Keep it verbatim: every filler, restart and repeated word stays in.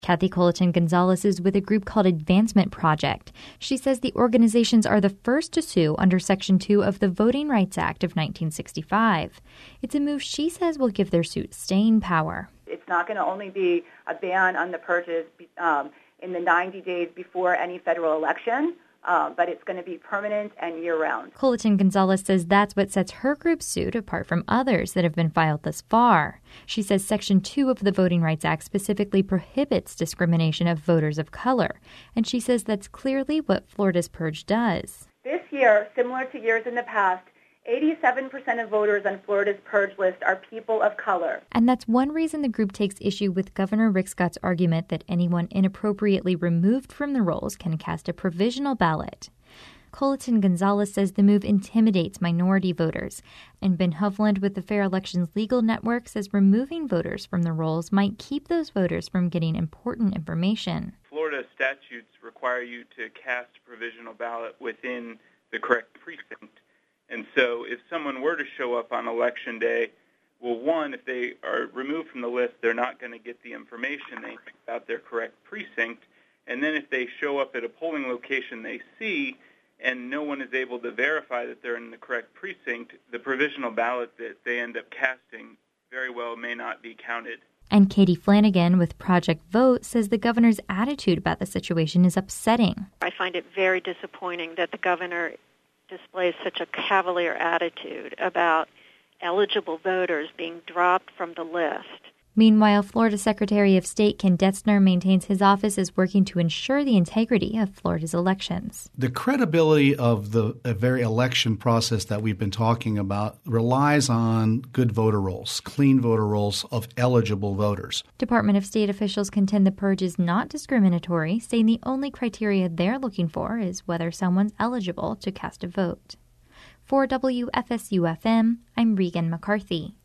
Kathy Colleton-Gonzalez is with a group called Advancement Project. She says the organizations are the first to sue under Section two of the Voting Rights Act of nineteen sixty-five. It's a move she says will give their suit staying power. It's not going to only be a ban on the purges um, in the ninety days before any federal election, uh, but it's going to be permanent and year-round. Colleton-Gonzalez says that's what sets her group's suit apart from others that have been filed thus far. She says Section two of the Voting Rights Act specifically prohibits discrimination of voters of color, and she says that's clearly what Florida's purge does. This year, similar to years in the past, eighty-seven percent of voters on Florida's purge list are people of color. And that's one reason the group takes issue with Governor Rick Scott's argument that anyone inappropriately removed from the rolls can cast a provisional ballot. Colleton-Gonzalez says the move intimidates minority voters, and Ben Hovland with the Fair Elections Legal Network says removing voters from the rolls might keep those voters from getting important information. Florida statutes require you to cast a provisional ballot within the correct precinct. And so if someone were to show up on Election Day, well, one, if they are removed from the list, they're not going to get the information they need about their correct precinct. And then if they show up at a polling location they see and no one is able to verify that they're in the correct precinct, the provisional ballot that they end up casting very well may not be counted. And Katie Flanagan with Project Vote says the governor's attitude about the situation is upsetting. I find it very disappointing that the governor displays such a cavalier attitude about eligible voters being dropped from the list. Meanwhile, Florida Secretary of State Ken Detzner maintains his office is working to ensure the integrity of Florida's elections. The credibility of the very election process that we've been talking about relies on good voter rolls, clean voter rolls of eligible voters. Department of State officials contend the purge is not discriminatory, saying the only criteria they're looking for is whether someone's eligible to cast a vote. For W F S U F M, I'm Regan McCarthy.